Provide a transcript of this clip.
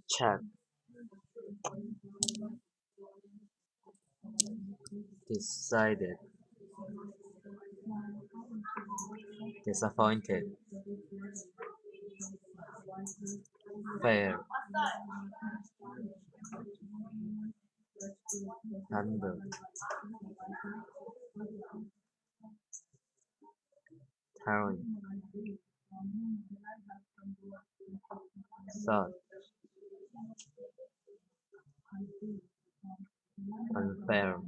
check, decided, disappointed, fair, under, tarry, thought, unfair,